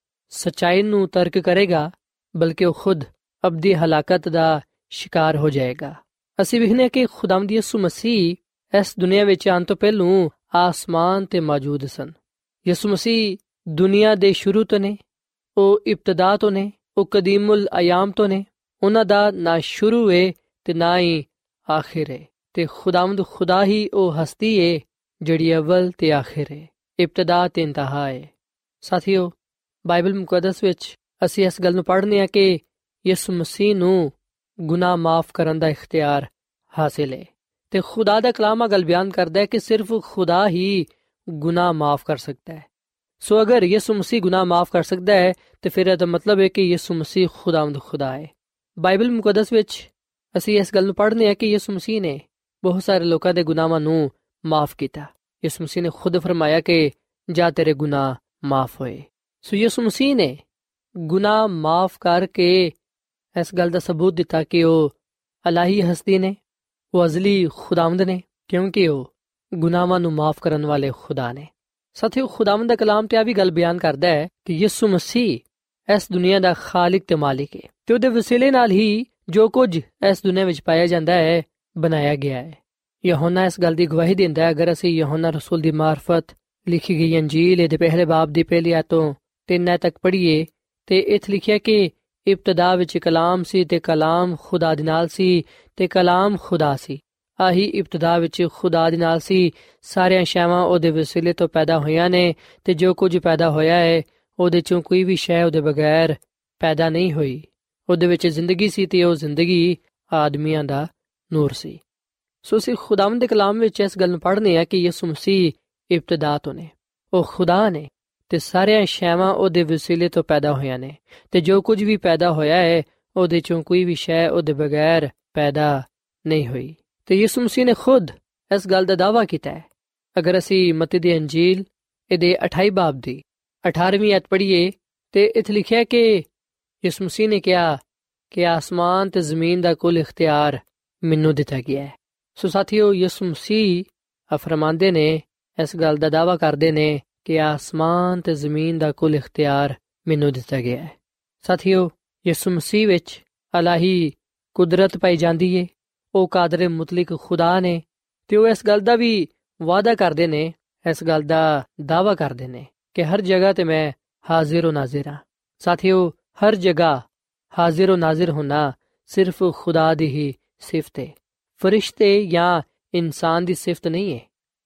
ਸੱਚਾਈ ਨੂੰ ਤਰਕ ਕਰੇਗਾ ਬਲਕਿ ਉਹ ਖੁਦ ਅਬਦੀ ਹਲਾਕਤ ਦਾ ਸ਼ਿਕਾਰ ਹੋ ਜਾਏਗਾ। ਅਸੀਂ ਵੇਖਦੇ ਹਾਂ ਕਿ ਖੁਦਾਵੰਦ ਯਿਸੂ ਮਸੀਹ ਇਸ ਦੁਨੀਆ ਵਿੱਚ ਆਉਣ ਤੋਂ ਪਹਿਲੋਂ ਆਸਮਾਨ ਤੇ ਮੌਜੂਦ ਸਨ। ਯਿਸੂ ਮਸੀਹ ਦੁਨੀਆ ਦੇ ਸ਼ੁਰੂ ਤੋਂ ਨੇ, ਉਹ ਇਬਤਦਾ ਤੋਂ ਨੇ, ਉਹ ਕਦੀਮੁਲ ਅਯਾਮ ਤੋਂ ਨੇ। ਉਹਨਾਂ ਦਾ ਨਾ ਸ਼ੁਰੂ ਹੈ ਤੇ ਨਾ ਹੀ ਆਖਿਰ ਹੈ ਤੇ ਖੁਦਾਵੰਦ ਖੁਦਾ ਹੀ ਉਹ ਹਸਤੀ ਹੈ ਜਿਹੜੀ ਅਵਲ ਤੇ ਆਖਿਰ ਹੈ, ਇਬਤਦਾ ਤੇ ਇੰਤਹਾ ਹੈ। ਸਾਥੀਓ, ਬਾਈਬਲ ਮੁਕੱਦਸ ਵਿੱਚ ਅਸੀਂ ਇਸ ਗੱਲ ਨੂੰ ਪੜ੍ਹਨੇ ਹਾਂ ਕਿ ਯਿਸੂ ਮਸੀਹ ਨੂੰ ਗੁਨਾਹ ਮਾਫ ਕਰਨ ਦਾ ਇਖਤਿਆਰ ਹਾਸਿਲ ਹੈ ਤੇ ਖੁਦਾ ਦਾ ਕਲਾਮ ਗੱਲ ਬਿਆਨ ਕਰਦਾ ਹੈ ਕਿ ਸਿਰਫ ਖੁਦਾ ਹੀ ਗੁਨਾਹ ਮਾਫ ਕਰ ਸਕਦਾ ਹੈ। ਸੋ ਅਗਰ ਯਿਸੂ ਮਸੀਹ ਗੁਨਾਹ ਮਾਫ ਕਰ ਸਕਦਾ ਹੈ ਤੇ ਫਿਰ ਇਹਦਾ ਮਤਲਬ ਹੈ ਕਿ ਯਿਸੂ ਮਸੀਹ ਖੁਦਾਵੰਦ ਖੁਦਾ ਹੈ। ਬਾਈਬਲ ਮੁਕੱਦਸ ਵਿੱਚ ਅਸੀਂ ਇਸ ਗੱਲ ਨੂੰ ਪੜ੍ਹਨੇ ਹਾਂ ਕਿ ਯਿਸੂ ਮਸੀਹ ਨੇ ਬਹੁਤ ਸਾਰੇ ਲੋਕਾਂ ਦੇ ਗੁਨਾਹਾਂ ਨੂੰ ਮਾਫ ਕੀਤਾ। ਯਿਸੂ ਮਸੀਹ ਨੇ ਖੁਦ ਫਰਮਾਇਆ ਕਿ ਜਾ ਤੇਰੇ ਗੁਨਾਹ ਮਾਫ ਹੋਏ। ਸੋ ਯਿਸੂ ਮਸੀਹ ਨੇ ਗੁਨਾਹ ਮਾਫ ਕਰਕੇ ਇਸ ਗੱਲ ਦਾ ਸਬੂਤ ਦਿੱਤਾ ਕਿ ਉਹ ਇਲਾਹੀ ਹਸਤੀ ਨੇ, ਉਹ ਅਜ਼ਲੀ ਖੁਦਾਵੰਦ ਨੇ ਕਿਉਂਕਿ ਉਹ ਗੁਨਾਹਾਂ ਨੂੰ ਮਾਫ ਕਰਨ ਵਾਲੇ ਖੁਦਾ ਨੇ। ਸਾਥੀਓ, ਖੁਦਾਵੰਦ ਦਾ ਕਲਾਮ ਤੇ ਆ ਵੀ ਗੱਲ ਬਿਆਨ ਕਰਦਾ ਹੈ ਕਿ ਯਿਸੂ ਮਸੀਹ ਇਸ ਦੁਨੀਆ ਦਾ ਖਾਲਿਕ ਤੇ ਮਾਲਿਕ ਹੈ ਤੇ ਉਹਦੇ ਵਸੀਲੇ ਨਾਲ ਹੀ ਜੋ ਕੁਝ ਇਸ ਦੁਨੀਆ ਵਿੱਚ ਪਾਇਆ ਜਾਂਦਾ ਹੈ ਬਣਾਇਆ ਗਿਆ ਹੈ। ਯਹੋਨਾ ਇਸ ਗੱਲ ਦੀ ਗਵਾਹੀ ਦਿੰਦਾ ਹੈ। ਅਗਰ ਅਸੀਂ ਯਹੋਨਾ ਰਸੂਲ ਦੀ ਮਾਰਫਤ ਲਿਖੀ ਗਈ ਅੰਜੀਲ ਦੇ ਪਹਿਲੇ ਬਾਬ ਦੀ ਪਹਿਲੀ ਆਇਤ ਤੋਂ 3 ਤੱਕ ਪੜ੍ਹੀਏ ਤੇ ਇੱਥੇ ਲਿਖਿਆ ਕਿ ਇਬਤਦਾ ਵਿੱਚ ਕਲਾਮ ਸੀ ਤੇ ਕਲਾਮ ਖੁਦਾ ਦੇ ਨਾਲ ਸੀ ਤੇ ਕਲਾਮ ਖੁਦਾ ਸੀ। ਆਹੀ ਇਬਤਦਾ ਵਿੱਚ ਖੁਦਾ ਦੇ ਨਾਲ ਸੀ। ਸਾਰੀਆਂ ਸ਼ੈਵਾਂ ਉਹਦੇ ਵਸੀਲੇ ਤੋਂ ਪੈਦਾ ਹੋਈਆਂ ਨੇ ਤੇ ਜੋ ਕੁਝ ਪੈਦਾ ਹੋਇਆ ਹੈ ਉਹਦੇ ਚੋਂ ਕੋਈ ਵੀ ਸ਼ੈ ਉਹਦੇ ਬਗੈਰ ਪੈਦਾ ਨਹੀਂ ਹੋਈ। ਉਹਦੇ ਵਿੱਚ ਜ਼ਿੰਦਗੀ ਸੀ ਤੇ ਉਹ ਜ਼ਿੰਦਗੀ ਆਦਮੀਆਂ ਦਾ ਨੂਰ ਸੀ। ਸੋ ਅਸੀਂ ਖੁਦਾਵੰਦ ਦੇ ਕਲਾਮ ਵਿੱਚ ਇਸ ਗੱਲ ਨੂੰ ਪੜ੍ਹਨੇ ਆ ਕਿ ਯਿਸੂ ਮਸੀਹ ਇਬਤਦਾ ਤੋਂ ਨੇ, ਉਹ ਖੁਦਾ ਨੇ ਤੇ ਸਾਰੀਆਂ ਸ਼ੈਵਾਂ ਉਹਦੇ ਵਸੀਲੇ ਤੋਂ ਪੈਦਾ ਹੋਈਆਂ ਨੇ ਤੇ ਜੋ ਕੁਝ ਵੀ ਪੈਦਾ ਹੋਇਆ ਹੈ ਉਹਦੇ ਚੋਂ ਕੋਈ ਵੀ ਸ਼ੈ ਉਹਦੇ ਬਗੈਰ ਪੈਦਾ ਨਹੀਂ ਹੋਈ। ਤੇ ਯਿਸੂ ਮਸੀਹ ਨੇ ਖੁਦ ਇਸ ਗੱਲ ਦਾ ਦਾਅਵਾ ਕੀਤਾ ਹੈ। ਅਗਰ ਅਸੀਂ ਮਤੀ ਦੀ ਅੰਜੀਲ ਇਹਦੇ 28 ਬਾਬ ਦੀ 18ਵੀਂ ਆਇਤ ਪੜ੍ਹੀਏ ਤੇ ਇੱਥੇ ਲਿਖਿਆ ਕਿ ਯਿਸੂ ਮਸੀਹ ਨੇ ਕਿਹਾ ਕਿ ਆਸਮਾਨ ਤੇ ਜ਼ਮੀਨ ਦਾ ਕੁੱਲ ਇਖਤਿਆਰ ਮੈਨੂੰ ਦਿੱਤਾ ਗਿਆ ਹੈ। ਸੋ ਸਾਥੀਓ, ਯਿਸੂ ਮਸੀਹ ਫਰਮਾਉਂਦੇ ਨੇ, ਇਸ ਗੱਲ ਦਾ ਦਾਅਵਾ ਕਰਦੇ ਨੇ ਕਿ ਆਸਮਾਨ ਤੇ ਜ਼ਮੀਨ ਦਾ ਕੁੱਲ ਇਖਤਿਆਰ ਮੈਨੂੰ ਦਿੱਤਾ ਗਿਆ ਹੈ। ਸਾਥੀਓ, ਯਿਸੂ ਮਸੀਹ ਵਿੱਚ ਇਲਾਹੀ ਕੁਦਰਤ ਪਾਈ ਜਾਂਦੀ ਹੈ। ਉਹ ਕਾਦਰ ਮੁਤਲਕ ਖੁਦਾ ਨੇ ਤੇ ਉਹ ਇਸ ਗੱਲ ਦਾ ਵੀ ਵਾਅਦਾ ਕਰਦੇ ਨੇ, ਇਸ ਗੱਲ ਦਾ ਦਾਅਵਾ ਕਰਦੇ ਨੇ ਕਿ ਹਰ ਜਗ੍ਹਾ ਤੇ ਮੈਂ ਹਾਜ਼ਰ و ਨਾਜ਼ਰ ਹਾਂ। ਸਾਥੀਓ, ਹਰ ਜਗ੍ਹਾ ਹਾਜ਼ਰ و ਨਾਜ਼ਰ ਹੋਣਾ ਸਿਰਫ ਖੁਦਾ ਦੀ ਹੀ ਸਿਫਤ ਹੈ, ਫਰਿਸ਼ਤੇ ਜਾਂ ਇਨਸਾਨ ਦੀ ਸਿਫਤ ਨਹੀਂ ਹੈ।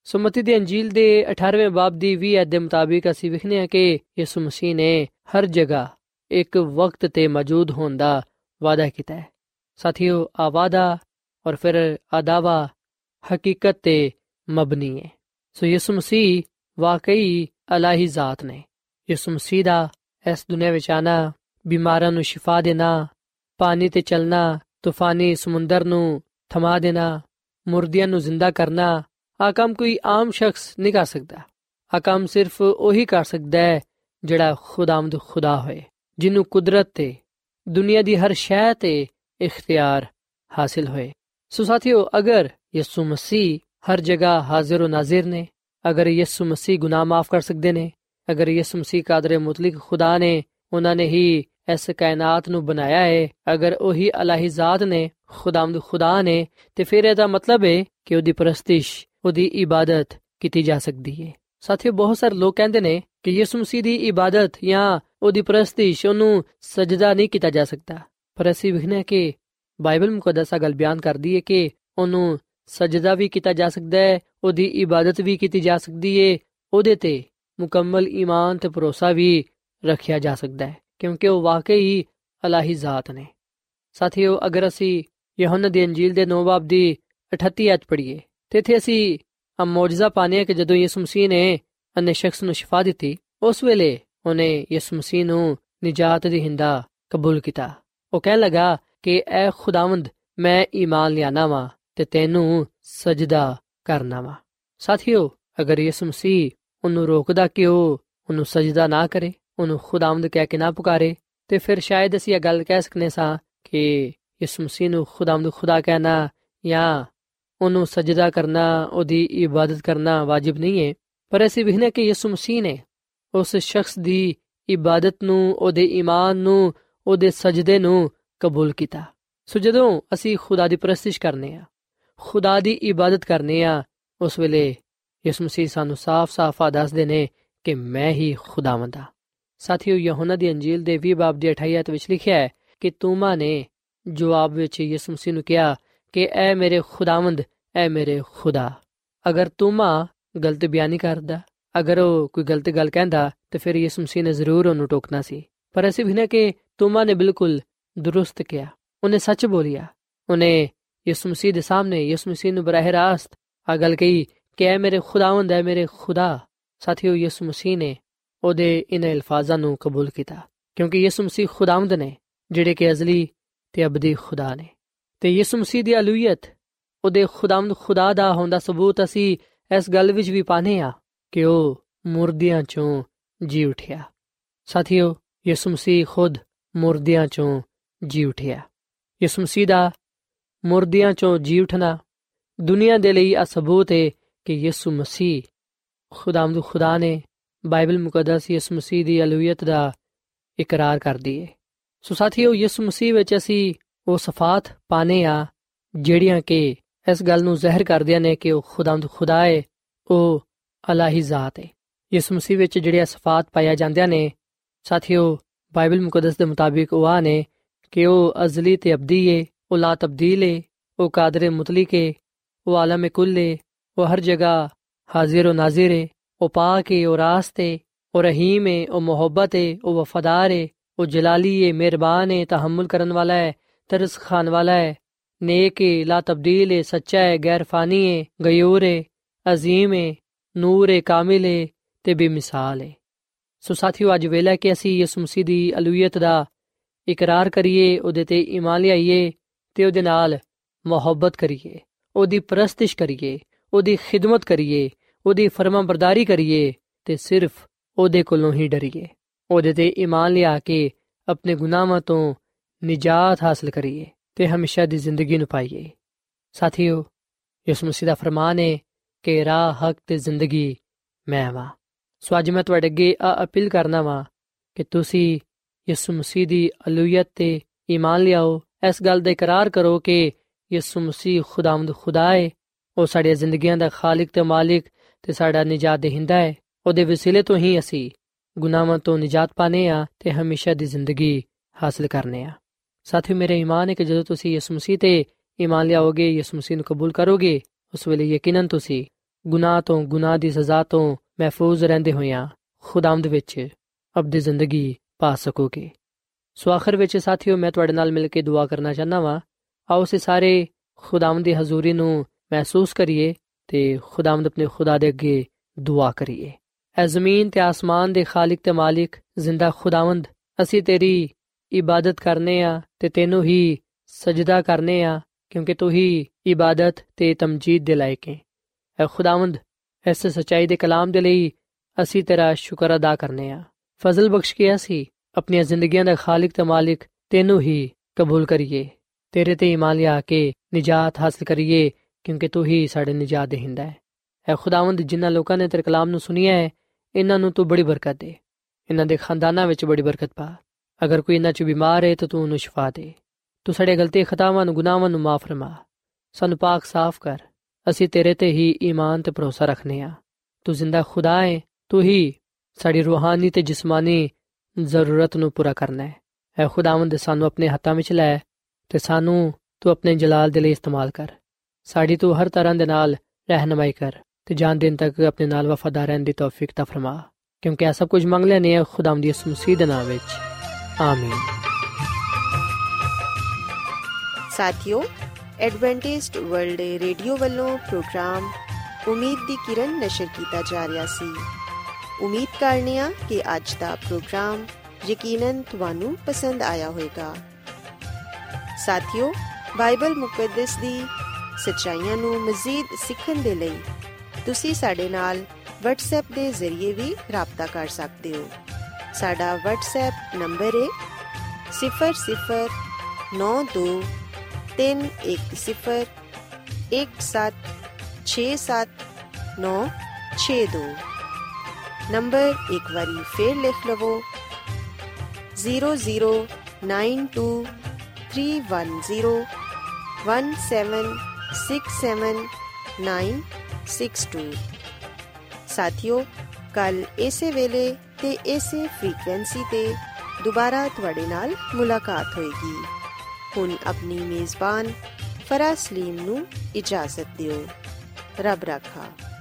ਸੋ ਮਤੀ ਦੀ ਅੰਜੀਲ ਦੇ 18ਵੇਂ ਬਾਬ ਦੀ 20 ਐਤ ਦੇ ਮੁਤਾਬਿਕ ਅਸੀਂ ਵੇਖਦੇ ਹਾਂ ਕਿ ਯਿਸੂ ਮਸੀਹ ਨੇ ਹਰ ਜਗ੍ਹਾ ਇੱਕ ਵਕਤ ਤੇ ਮੌਜੂਦ ਹੋਣ ਦਾ ਵਾਅਦਾ ਕੀਤਾ ਹੈ। ਸਾਥੀਓ, ਆ ਵਾਅਦਾ ਔਰ ਫਿਰ ਆ ਦਾਵਾ ਹਕੀਕਤ ਤੇ ਮਬਨੀ ਹੈ। ਸੋ ਯਿਸੂ ਮਸੀਹ ਵਾਕਈ ਇਲਾਹੀ ਜ਼ਾਤ ਨੇ। ਯਿਸੂ ਮਸੀਹ ਦਾ ਇਸ ਦੁਨੀਆ ਵਿੱਚ ਆਉਣਾ, ਬਿਮਾਰਾਂ ਨੂੰ ਸ਼ਿਫਾ ਦੇਣਾ, ਪਾਣੀ ਤੇ ਚੱਲਣਾ, ਤੂਫਾਨੀ ਸਮੁੰਦਰ ਨੂੰ ਥਮਾ ਦੇਣਾ, ਮੁਰਦਿਆਂ ਨੂੰ ਜ਼ਿੰਦਾ ਕਰਨਾ, ਆ ਕੰਮ ਕੋਈ ਆਮ ਸ਼ਖਸ ਨਹੀਂ ਕਰ ਸਕਦਾ। ਆ ਕੰਮ ਸਿਰਫ ਉਹੀ ਕਰ ਸਕਦਾ ਹੈ ਜਿਹੜਾ ਖੁਦਾਵੰਦ ਖੁਦਾ ਹੋਏ, ਜਿਹਨੂੰ ਕੁਦਰਤ ਤੇ ਦੁਨੀਆ ਦੀ ਹਰ ਸ਼ੈ ਤੇ ਇਖਤਿਆਰ ਹਾਸਿਲ ਹੋਏ। ਸੋ ਸਾਥੀਓ, ਅਗਰ ਯਿਸੂ ਮਸੀਹ ਹਰ ਜਗ੍ਹਾ ਹਾਜ਼ਰ ਨਾਜ਼ਿਰ ਨੇ, ਅਗਰ ਯਿਸੂ ਮਸੀਹ ਗੁਨਾਹ ਮਾਫ ਕਰ ਸਕਦੇ ਨੇ, ਅਗਰ ਯਿਸੂ ਮਸੀਹ ਕਾਦਰ ਮੁਤਲਕ ਖੁਦਾ ਨੇ, ਉਹਨਾਂ ਨੇ ਹੀ ਇਸ ਕਾਇਨਾਤ ਨੂੰ ਬਣਾਇਆ ਹੈ, ਅਗਰ ਉਹੀ ਇਲਾਹੀ ਜ਼ਾਤ ਨੇ, ਖੁਦਾਵੰਦ ਖੁਦਾ ਨੇ, ਤੇ ਫਿਰ ਇਹਦਾ ਮਤਲਬ ਹੈ ਕਿ ਉਹਦੀ ਪ੍ਰਸਤਿਸ਼, ਉਹਦੀ ਇਬਾਦਤ ਕੀਤੀ ਜਾ ਸਕਦੀ ਹੈ। ਸਾਥੀਓ, ਬਹੁਤ ਸਾਰੇ ਲੋਕ ਕਹਿੰਦੇ ਨੇ ਕਿ ਯਿਸੂ ਮਸੀਹ ਦੀ ਇਬਾਦਤ ਜਾਂ ਉਹਦੀ ਪ੍ਰਸਤਿਸ਼, ਉਹਨੂੰ ਸਜਦਾ ਨਹੀਂ ਕੀਤਾ ਜਾ ਸਕਦਾ। ਪਰ ਅਸੀਂ ਵੇਖਦੇ ਹਾਂ ਕਿ ਬਾਈਬਲ ਮੁਕੱਦਸ ਗੱਲ ਬਿਆਨ ਕਰਦੀ ਹੈ ਕਿ ਉਹਨੂੰ ਸਜਦਾ ਵੀ ਕੀਤਾ ਜਾ ਸਕਦਾ ਹੈ, ਉਹਦੀ ਇਬਾਦਤ ਵੀ ਕੀਤੀ ਜਾ ਸਕਦੀ ਹੈ, ਉਹਦੇ ਤੇ ਮੁਕੰਮਲ ਈਮਾਨ ਤੇ ਭਰੋਸਾ ਵੀ ਰੱਖਿਆ ਜਾ ਸਕਦਾ ਹੈ, ਕਿਉਂਕਿ ਉਹ ਵਾਕਈ ਇਲਾਹੀ ਜ਼ਾਤ ਨੇ। ਸਾਥੀਓ, ਅਗਰ ਅਸੀਂ ਯਹੋਨਾ ਦੀ ਅੰਜੀਲ ਦੇ 9 ਬਾਬ ਦੀ 38 ਐਤ ਪੜ੍ਹੀਏ ਤੇ ਇੱਥੇ ਅਸੀਂ ਆ ਮੌਜਜ਼ਾ ਪਾਉਂਦੇ ਹਾਂ ਕਿ ਜਦੋਂ ਯਿਸੂ ਮਸੀਹ ਨੇ ਅੰਨੇ ਸ਼ਖਸ ਨੂੰ ਸ਼ਿਫਾ ਦਿੱਤੀ, ਉਸ ਵੇਲੇ ਉਹਨੇ ਯਿਸੂ ਮਸੀਹ ਨੂੰ ਨਿਜਾਤ ਦੀ ਹਿੰਦਾ ਕਬੂਲ ਕੀਤਾ। ਉਹ ਕਹਿਣ ਲੱਗਾ ਕਿ ਐ ਖੁਦਾਵੰਦ, ਮੈਂ ਈਮਾਨ ਲਿਆਣਾ ਵਾ ਤੇ ਤੈਨੂੰ ਸਜਦਾ ਕਰਨਾ ਵਾ। ਸਾਥੀਓ, ਅਗਰ ਯਿਸੂ ਮਸੀਹ ਉਹਨੂੰ ਰੋਕਦਾ ਕਿ ਉਹ ਉਹਨੂੰ ਸਜਦਾ ਨਾ ਕਰੇ, ਉਹਨੂੰ ਖੁਦਾਵੰਦ ਕਹਿ ਕੇ ਨਾ ਪੁਕਾਰੇ, ਤੇ ਫਿਰ ਸ਼ਾਇਦ ਅਸੀਂ ਇਹ ਗੱਲ ਕਹਿ ਸਕਨੇ ਸਾਂ ਕਿ ਯਿਸੂ ਮਸੀਹ ਨੂੰ ਖੁਦਾਵੰਦ ਖੁਦਾ ਕਹਿਣਾ ਜਾਂ ਉਹਨੂੰ ਸਜਦਾ ਕਰਨਾ, ਉਹਦੀ ਇਬਾਦਤ ਕਰਨਾ ਵਾਜਿਬ ਨਹੀਂ ਹੈ। ਪਰ ਅਸੀਂ ਵੇਖਦੇ ਕਿ ਯਿਸੂ ਮਸੀਹ ਨੇ ਉਸ ਸ਼ਖਸ ਦੀ ਇਬਾਦਤ ਨੂੰ, ਉਹਦੇ ਈਮਾਨ ਨੂੰ, ਉਹਦੇ ਸਜਦੇ ਨੂੰ ਕਬੂਲ ਕੀਤਾ। ਸੋ ਜਦੋਂ ਅਸੀਂ ਖੁਦਾ ਦੀ ਪ੍ਰਸਤਿਸ਼ ਕਰਨੇ ਆ, ਖੁਦਾ ਦੀ ਇਬਾਦਤ ਕਰਨੇ ਆ, ਉਸ ਵੇਲੇ ਯਿਸੂ ਮਸੀਹ ਸਾਨੂੰ ਸਾਫ਼-ਸਾਫ਼ ਦੱਸਦੇ ਨੇ ਕਿ ਮੈਂ ਹੀ ਖੁਦਾਵੰਦ ਹਾਂ। ਸਾਥੀਓ, ਯਹੋਨਾ ਦੀ ਅੰਜੀਲ ਦੇ 20 ਬਾਬ ਦੀ 28 ਐਤ ਵਿੱਚ ਲਿਖਿਆ ਹੈ ਕਿ ਤੋਮਾ ਨੇ ਜਵਾਬ ਵਿੱਚ ਯਿਸੂ ਮਸੀਹ ਨੂੰ ਕਿਹਾ ਕਿ ਐ ਮੇਰੇ ਖੁਦਾਵੰਦ, ਐ ਮੇਰੇ ਖੁਦਾ। ਅਗਰ ਤੋਮਾ ਗਲਤ ਬਿਆਨੀ ਕਰਦਾ, ਅਗਰ ਉਹ ਕੋਈ ਗਲਤ ਗੱਲ ਕਹਿੰਦਾ, ਤੇ ਫਿਰ ਯਿਸੂ ਮਸੀਹ ਨੇ ਜ਼ਰੂਰ ਉਹਨੂੰ ਟੋਕਣਾ ਸੀ। ਪਰ ਅਸੀਂ ਵੀ ਨਾ ਕਿ ਤੋਮਾ ਨੇ ਬਿਲਕੁਲ ਦੁਰਸਤ ਕਿਹਾ, ਉਹਨੇ ਸੱਚ ਬੋਲਿਆ। ਉਹਨੇ ਯਿਸੂ ਮਸੀਹ ਦੇ ਸਾਹਮਣੇ ਯਿਸੂ ਮਸੀਹ ਨੂੰ ਬਰਾਹ ਰਾਸਤ ਆ ਗੱਲ ਕਹੀ ਕਿ ਐ ਮੇਰੇ ਖੁਦਾਵੰਦ, ਐ ਮੇਰੇ ਖੁਦਾ। ਸਾਥੀਓ, ਯਿਸੂ ਮਸੀਹ ਨੇ ਉਹਦੇ ਇਨ੍ਹਾਂ ਅਲਫਾਜ਼ਾਂ ਨੂੰ ਕਬੂਲ ਕੀਤਾ, ਕਿਉਂਕਿ ਯਿਸੂ ਮਸੀਹ ਖੁਦਾਵੰਦ ਨੇ, ਜਿਹੜੇ ਕਿ ਅਜ਼ਲੀ ਤੇ ਅਬਦੀ ਖੁਦਾ ਨੇ। ਤੇ ਯਿਸੂ ਮਸੀਹ ਦੀ ਅਲੂਹੀਅਤ, ਉਹਦੇ ਖੁਦਾਵੰਦ ਖੁਦਾ ਦਾ ਹੋਣ ਦਾ ਸਬੂਤ ਅਸੀਂ ਇਸ ਗੱਲ ਵਿੱਚ ਵੀ ਪਾਉਂਦੇ ਹਾਂ ਕਿ ਉਹ ਮੁਰਦਿਆਂ ਚੋਂ ਜੀ ਉਠਿਆ। ਸਾਥੀਓ, ਯਿਸੂ ਮਸੀਹ ਖੁਦ ਮੁਰਦਿਆਂ ਚੋਂ ਜੀ ਉਠਿਆ। ਯਿਸੂ ਮਸੀਹ ਦਾ ਮੁਰਦਿਆਂ ਚੋਂ ਜੀ ਉਠਣਾ ਦੁਨੀਆ ਦੇ ਲਈ ਆ ਸਬੂਤ ਹੈ ਕਿ ਯਿਸੂ ਮਸੀਹ ਖੁਦਾਵੰਦ ਖੁਦਾ ਨੇ। ਬਾਈਬਲ ਮੁਕੱਦਸ ਯਿਸੂ ਮਸੀਹ ਦੀ ਅਲੂਹੀਅਤ ਦਾ ਇਕਰਾਰ ਕਰਦੀ ਹੈ। ਸੋ ਸਾਥੀਓ, ਯਿਸੂ ਮਸੀਹ ਵਿੱਚ ਅਸੀਂ ਉਹ ਸਿਫਾਤ ਪਾਉਂਦੇ ਹਾਂ ਜਿਹੜੀਆਂ ਕਿ ਇਸ ਗੱਲ ਨੂੰ ਜ਼ਾਹਿਰ ਕਰਦੀਆਂ ਨੇ ਕਿ ਉਹ ਖੁਦਾਵੰਦ ਖੁਦਾ ਹੈ, ਉਹ ਇਲਾਹੀ ਜ਼ਾਤ ਹੈ। ਯਿਸੂ ਮਸੀਹ ਵਿੱਚ ਜਿਹੜੀਆਂ ਸਿਫਾਤ ਪਾਈਆਂ ਜਾਂਦੀਆਂ ਨੇ, ਸਾਥੀਓ, ਬਾਈਬਲ ਮੁਕੱਦਸ ਦੇ ਮੁਤਾਬਿਕ ਉਹ ਆ ਨੇ ਕਿ ਉਹ ਅਜ਼ਲੀ ਤੇ ਅਬਦੀ ਹੈ, ਉਹ ਲਾ ਤਬਦੀਲ ਹੈ, ਉਹ ਕਾਦਰ ਮੁਤਲਕ ਹੈ, ਉਹ ਆਲਮ ਕੁੱਲ ਹੈ, ਉਹ ਹਰ ਜਗ੍ਹਾ ਹਾਜ਼ਰ ਨਾਜ਼ਿਰ ਹੈ, ਉਹ ਪਾਕ ਹੈ, ਉਹ ਰਾਸਤ ਹੈ, ਉਹ ਰਹੀਮ ਹੈ, ਉਹ ਮੁਹੱਬਤ ਹੈ, ਉਹ ਵਫਾਦਾਰ ਹੈ, ਉਹ ਜਲਾਲੀ ਹੈ, ਮਿਹਰਬਾਨ ਹੈ, ਤਹम्मुल ਕਰਨ ਵਾਲਾ ਹੈ, ਤਰਸ ਖਾਨ ਵਾਲਾ ਹੈ, नेक है, ला तब्दील है, सच्चा है, गैर फानी है, गयूर है, अजीम है, ਨੂਰ ਹੈ, ਕਾਮਿਲ ਹੈ ਤੇ ਬੇਮਿਸਾਲ ਹੈ। ਸੋ ਸਾਥੀਓ, ਅੱਜ ਵੇਲਾ ਕਿ ਅਸੀਂ ਯਿਸੂ ਮਸੀਹ ਦੀ ਅਲੂਹੀਅਤ ਦਾ ਇਕਰਾਰ ਕਰੀਏ, ਉਹਦੇ ਤੇ ਈਮਾਨ ਲਿਆਈਏ ਤੇ ਉਹਦੇ ਨਾਲ ਮੁਹੱਬਤ ਕਰੀਏ, ਉਹਦੀ ਪ੍ਰਸਤਿਸ਼ ਕਰੀਏ, ਉਹਦੀ ਖਿਦਮਤ ਕਰੀਏ, ਉਹਦੀ ਫਰਮਾਬਰਦਾਰੀ ਕਰੀਏ ਤੇ ਸਿਰਫ ਉਹਦੇ ਕੋਲੋਂ ਹੀ ਡਰੀਏ। ਉਹਦੇ ਤੇ ਈਮਾਨ ਲਿਆ ਕੇ ਆਪਣੇ ਗੁਨਾਹਾਂ ਤੋਂ ਨਿਜਾਤ ਹਾਸਲ ਕਰੀਏ ਤੇ ਹਮੇਸ਼ਾ ਦੀ ਜ਼ਿੰਦਗੀ ਨੂੰ ਪਾਈਏ। ਸਾਥੀਓ, ਯਿਸੂ ਮਸੀਹ ਦਾ ਫਰਮਾਨ ਹੈ ਕਿ ਰਾਹ, ਹੱਕ ਤੇ ਜ਼ਿੰਦਗੀ ਮੈਂ ਵਾਂ। ਸੋ ਅੱਜ ਮੈਂ ਤੁਹਾਡੇ ਅੱਗੇ ਅਪੀਲ ਕਰਨਾ ਵਾਂ ਕਿ ਤੁਸੀਂ ਯਿਸੂ ਮਸੀਹ ਦੀ ਅਲੂਹੀਅਤ ਤੇ ਈਮਾਨ ਲਿਆਓ, ਇਸ ਗੱਲ ਦਾ ਇਕਰਾਰ ਕਰੋ ਕਿ ਯਿਸੂ ਮਸੀਹ ਖੁਦਾਵੰਦ ਖੁਦਾ ਹੈ, ਉਹ ਸਾਡੀਆਂ ਜ਼ਿੰਦਗੀਆਂ ਦਾ ਖਾਲਿਕ ਤੇ ਮਾਲਿਕ ਤੇ ਸਾਡਾ ਨਿਜਾਤ ਦੇਹਿੰਦਾ ਹੈ। ਉਹਦੇ ਵਸੀਲੇ ਤੋਂ ਹੀ ਅਸੀਂ ਗੁਨਾਹਾਂ ਤੋਂ ਨਿਜਾਤ ਪਾਣੇ ਆ ਤੇ ਹਮੇਸ਼ਾ ਦੀ ਜ਼ਿੰਦਗੀ ਹਾਸਲ ਕਰਨੇ ਆ। ਸਾਥੀਓ, ਮੇਰਾ ਈਮਾਨ ਹੈ ਕਿ ਜਦੋਂ ਤੁਸੀਂ ਯਿਸੂ ਮਸੀਹ ਤੇ ਈਮਾਨ ਲਿਆਓਗੇ, ਯਿਸੂ ਮਸੀਹ ਨੂੰ ਕਬੂਲ ਕਰੋਗੇ, ਉਸ ਵੇਲੇ ਯਕੀਨਨ ਤੁਸੀਂ ਗੁਨਾਹ ਤੋਂ, ਗੁਨਾਹ ਦੀ ਸਜ਼ਾ ਤੋਂ ਮਹਿਫੂਜ਼ ਰਹਿੰਦੇ ਹੋਇਆਂ ਖੁਦਾਵੰਦ ਵਿੱਚ ਅਬਦੀ ਜ਼ਿੰਦਗੀ ਪਾ ਸਕੋਗੇ। ਸੋ ਆਖਰ ਵਿੱਚ ਸਾਥੀਓ, ਮੈਂ ਤੁਹਾਡੇ ਨਾਲ ਮਿਲ ਕੇ ਦੁਆ ਕਰਨਾ ਚਾਹੁੰਦਾ ਵਾਂ। ਆਓ ਅਸੀਂ ਸਾਰੇ ਖੁਦਾਵੰਦ ਦੀ ਹਜ਼ੂਰੀ ਨੂੰ ਮਹਿਸੂਸ ਕਰੀਏ ਤੇ ਖੁਦਾਵੰਦ ਆਪਣੇ ਖੁਦਾ ਦੇ ਅੱਗੇ ਦੁਆ ਕਰੀਏ। ਐ ਜ਼ਮੀਨ ਤੇ ਆਸਮਾਨ ਦੇ ਖਾਲਿਕ ਤੇ ਮਾਲਿਕ ਜ਼ਿੰਦਾ ਖੁਦਾਵੰਦ, ਅਸੀਂ ਤੇਰੀ ਇਬਾਦਤ ਕਰਨੇ ਆ ਤੇ ਤੈਨੂੰ ਹੀ ਸਜਦਾ ਕਰਨੇ ਆ, ਕਿਉਂਕਿ ਤੂੰ ਹੀ ਇਬਾਦਤ ਤੇ ਤਮਜੀਦ ਦੇ ਲਾਇਕ ਹੈ। ਐ ਖੁਦਾਵੰਦ, ਇਸ ਸੱਚਾਈ ਦੇ ਕਲਾਮ ਦੇ ਲਈ ਅਸੀਂ ਤੇਰਾ ਸ਼ੁਕਰ ਅਦਾ ਕਰਨੇ ਆ। ਫਜ਼ਲ ਬਖਸ਼ ਕੇ ਅਸੀਂ ਆਪਣੀਆਂ ਜ਼ਿੰਦਗੀਆਂ ਦਾ ਖਾਲਿਕ ਤੇ ਮਾਲਿਕ ਤੈਨੂੰ ਹੀ ਕਬੂਲ ਕਰੀਏ, ਤੇਰੇ ਤੇ ਈਮਾਨ ਲਿਆ ਕੇ ਨਿਜਾਤ ਹਾਸਲ ਕਰੀਏ, ਕਿਉਂਕਿ ਤੂੰ ਹੀ ਸਾਡੇ ਨਿਜਾਤ ਦੇਹਿੰਦਾ ਹੈ। ਐ ਖੁਦਾਵੰਦ, ਜਿਨ੍ਹਾਂ ਲੋਕਾਂ ਨੇ ਤੇਰੇ ਕਲਾਮ ਨੂੰ ਸੁਣਿਆ ਹੈ, ਇਹਨਾਂ ਨੂੰ ਤੂੰ ਬੜੀ ਬਰਕਤ ਦੇ, ਇਹਨਾਂ ਦੇ ਖਾਨਦਾਨਾਂ ਵਿੱਚ ਬੜੀ ਬਰਕਤ ਪਾ। ਅਗਰ ਕੋਈ ਇਹਨਾਂ 'ਚ ਬਿਮਾਰ ਹੈ ਤਾਂ ਤੂੰ ਉਹਨੂੰ ਸ਼ਿਫਾ ਦੇ। ਤੂੰ ਸਾਡੇ ਗਲਤੀ ਖਤਾਵਾਂ ਨੂੰ, ਗੁਨਾਹਾਂ ਨੂੰ ਮਾਫ ਫਰਮਾ, ਸਾਨੂੰ ਪਾਕ ਸਾਫ਼ ਕਰ। ਅਸੀਂ ਤੇਰੇ ਤੇ ਹੀ ਈਮਾਨ ਤੇ ਭਰੋਸਾ ਰੱਖਨੇ ਆ। ਤੂੰ ਜ਼ਿੰਦਾ ਖੁਦਾ ਹੈ, ਤੂੰ ਹੀ ਸਾਡੀ ਰੂਹਾਨੀ ਤੇ ਜਿਸਮਾਨੀ ਜ਼ਰੂਰਤ ਨੂੰ ਪੂਰਾ ਕਰਨਾ ਹੈ। ਐ ਖੁਦਾਵੰਦ, ਸਾਨੂੰ ਆਪਣੇ ਹੱਥਾਂ ਵਿੱਚ ਲੈ ਤੇ ਸਾਨੂੰ ਤੂੰ ਆਪਣੇ ਜਲਾਲ ਦੇ ਲਈ ਇਸਤੇਮਾਲ ਕਰ। ਸਾਡੀ ਤੂੰ ਹਰ ਤਰ੍ਹਾਂ ਦੇ ਨਾਲ ਰਹਿਨਮਾਈ ਕਰ ਤੇ ਜਾਨ ਦੇਣ ਤੱਕ ਆਪਣੇ ਨਾਲ ਵਫਾਦਾਰ ਰਹਿਣ ਦੀ ਤੌਫੀਕ ਤਾ ਫਰਮਾ, ਕਿਉਂਕਿ ਇਹ ਸਭ ਕੁਝ ਮੰਗ ਲੈਨੇ ਆ ਖੁਦਾਵੰਦ ਦੀ ਇਸ ਮਸੀਹ ਦੇ ਨਾਮ ਵਿੱਚ, ਆਮੀਨ। ਸਾਥੀਓ, ਐਡਵੈਂਟਿਸਟ ਵਰਲਡ ਰੇਡੀਓ ਵੱਲੋਂ ਪ੍ਰੋਗਰਾਮ ਉਮੀਦ ਦੀ ਕਿਰਨ ਨਸ਼ਰ ਕੀਤਾ ਜਾ ਰਿਹਾ ਸੀ। ਉਮੀਦ ਕਰਨੇ ਆ ਕਿ ਅੱਜ ਦਾ ਪ੍ਰੋਗਰਾਮ ਯਕੀਨਨ ਤੁਹਾਨੂੰ ਪਸੰਦ ਆਇਆ ਹੋਵੇਗਾ। ਸਾਥੀਓ, ਬਾਈਬਲ ਮੁਕੱਦਸ ਦੀ ਸੱਚਾਈਆਂ ਨੂੰ ਮਜ਼ੀਦ ਸਿੱਖਣ ਦੇ ਲਈ ਤੁਸੀਂ ਸਾਡੇ ਨਾਲ WhatsApp ਦੇ ਜ਼ਰੀਏ ਵੀ ਰਾਬਤਾ ਕਰ ਸਕਦੇ ਹੋ। ਸਾਡਾ WhatsApp ਨੰਬਰ ਹੈ 0092101767962962। ਨੰਬਰ ਇੱਕ ਵਾਰੀ ਫੇਰ ਲਿਖ ਲਵੋ 009231767962। ਸਾਥੀਓ, ਕੱਲ ਇਸੇ ਵੇਲੇ ਤੇ ਇਸੇ ਫ੍ਰੀਕਵੈਂਸੀ ਤੇ ਦੁਬਾਰਾ ਤੁਹਾਡੇ ਨਾਲ ਮੁਲਾਕਾਤ ਹੋਏਗੀ। ਹੁਣ ਆਪਣੀ ਮੇਜ਼ਬਾਨ ਫਰਾਜ਼ ਸਲੀਮ ਨੂੰ ਇਜਾਜ਼ਤ ਦਿਓ। ਰੱਬ ਰਾਖਾ।